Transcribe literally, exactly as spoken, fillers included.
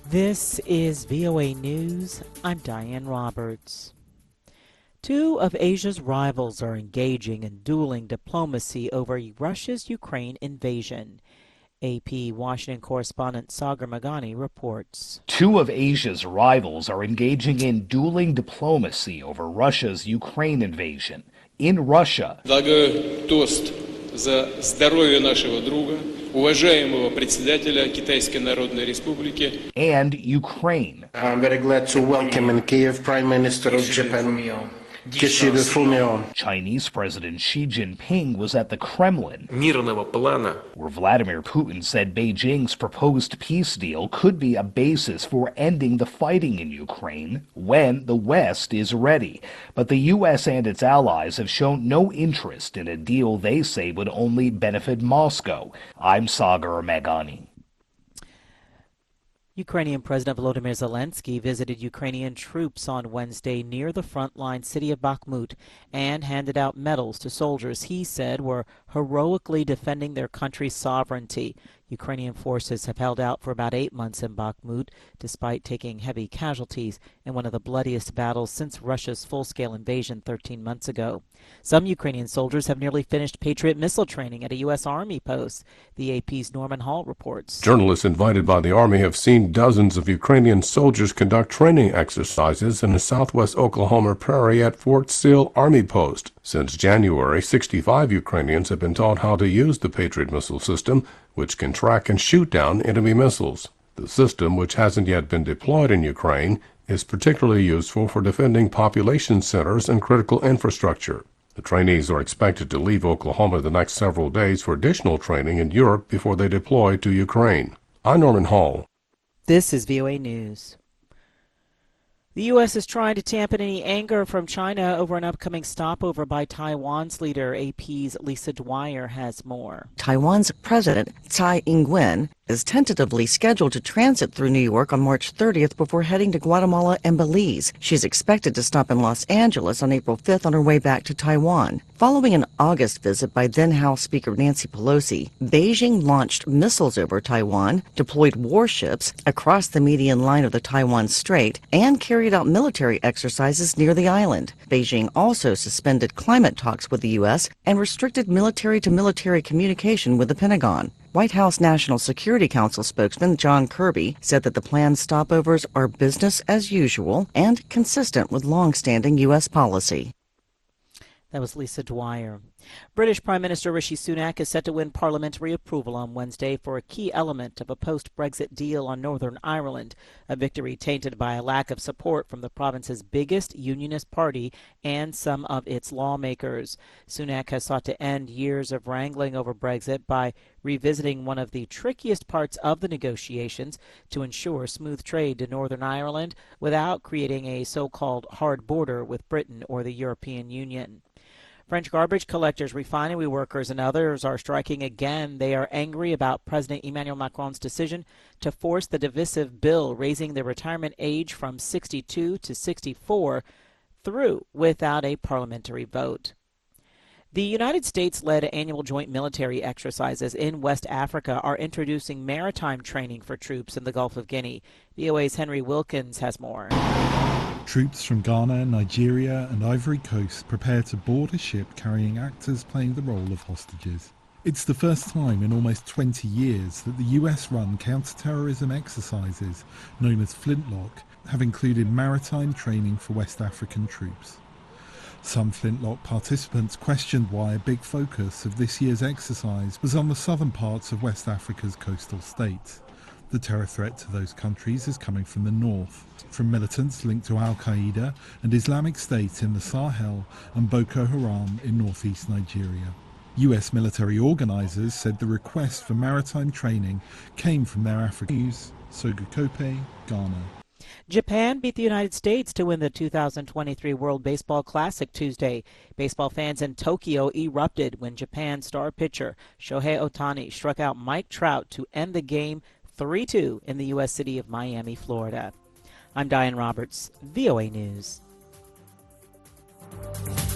This is V O A News. I'm Diane Roberts. Two of Asia's rivals are engaging in dueling diplomacy over Russia's Ukraine invasion. A P Washington correspondent Sagar Meghani reports. Two of Asia's rivals are engaging in dueling diplomacy over Russia's Ukraine invasion. In Russia, Предлагаю тост за здоровье нашего друга, уважаемого председателя Китайской Народной Республики, and Ukraine. I'm very glad to welcome in Kiev Prime Minister of Japan, Kishida Fumio. Chinese President Xi Jinping was at the Kremlin, мирного плана, where Vladimir Putin said Beijing's proposed peace deal could be a basis for ending the fighting in Ukraine when the West is ready. But the U S and its allies have shown no interest in a deal they say would only benefit Moscow. I'm Sagar Meghani. Ukrainian President Volodymyr Zelensky visited Ukrainian troops on Wednesday near the frontline city of Bakhmut and handed out medals to soldiers he said were heroically defending their country's sovereignty. Ukrainian forces have held out for about eight months in Bakhmut, despite taking heavy casualties in one of the bloodiest battles since Russia's full-scale invasion thirteen months ago. Some Ukrainian soldiers have nearly finished Patriot missile training at a U S Army post. The A P's Norman Hall reports. Journalists invited by the Army have seen dozens of Ukrainian soldiers conduct training exercises in the southwest Oklahoma prairie at Fort Sill Army Post. Since January, sixty-five Ukrainians have been taught how to use the Patriot missile system, which can track and shoot down enemy missiles. The system, which hasn't yet been deployed in Ukraine, is particularly useful for defending population centers and critical infrastructure. The trainees are expected to leave Oklahoma the next several days for additional training in Europe before they deploy to Ukraine. I'm Norman Hall. This is V O A News. The U S is trying to dampen any anger from China over an upcoming stopover by Taiwan's leader. A P's Lisa Dwyer has more. Taiwan's President Tsai Ing-wen is tentatively scheduled to transit through New York on March thirtieth before heading to Guatemala and Belize. She's expected to stop in Los Angeles on April fifth on her way back to Taiwan. Following an August visit by then-House Speaker Nancy Pelosi, Beijing launched missiles over Taiwan, deployed warships across the median line of the Taiwan Strait, and carried out military exercises near the island. Beijing also suspended climate talks with the U S and restricted military-to-military communication with the Pentagon. White House National Security Council spokesman John Kirby said that the planned stopovers are business as usual and consistent with long-standing U S policy. That was Lisa Dwyer. British Prime Minister Rishi Sunak is set to win parliamentary approval on Wednesday for a key element of a post-Brexit deal on Northern Ireland, a victory tainted by a lack of support from the province's biggest unionist party and some of its lawmakers. Sunak has sought to end years of wrangling over Brexit by revisiting one of the trickiest parts of the negotiations to ensure smooth trade to Northern Ireland without creating a so-called hard border with Britain or the European Union. French garbage collectors, refinery workers, and others are striking again. They are angry about President Emmanuel Macron's decision to force the divisive bill raising the retirement age from sixty-two to sixty-four through without a parliamentary vote. The United States-led annual joint military exercises in West Africa are introducing maritime training for troops in the Gulf of Guinea. V O A's Henry Wilkins has more. Troops from Ghana, Nigeria and Ivory Coast prepare to board a ship carrying actors playing the role of hostages. It's the first time in almost twenty years that the U S-run counter-terrorism exercises, known as Flintlock, have included maritime training for West African troops. Some Flintlock participants questioned why a big focus of this year's exercise was on the southern parts of West Africa's coastal states. The terror threat to those countries is coming from the north, from militants linked to Al-Qaeda and Islamic State in the Sahel and Boko Haram in northeast Nigeria. U S military organizers said the request for maritime training came from their African news, Sogakope, Ghana. Japan beat the United States to win the two thousand twenty-three World Baseball Classic Tuesday. Baseball fans in Tokyo erupted when Japan star pitcher Shohei Ohtani struck out Mike Trout to end the game three two in the U S city of Miami, Florida. I'm Diane Roberts, V O A News.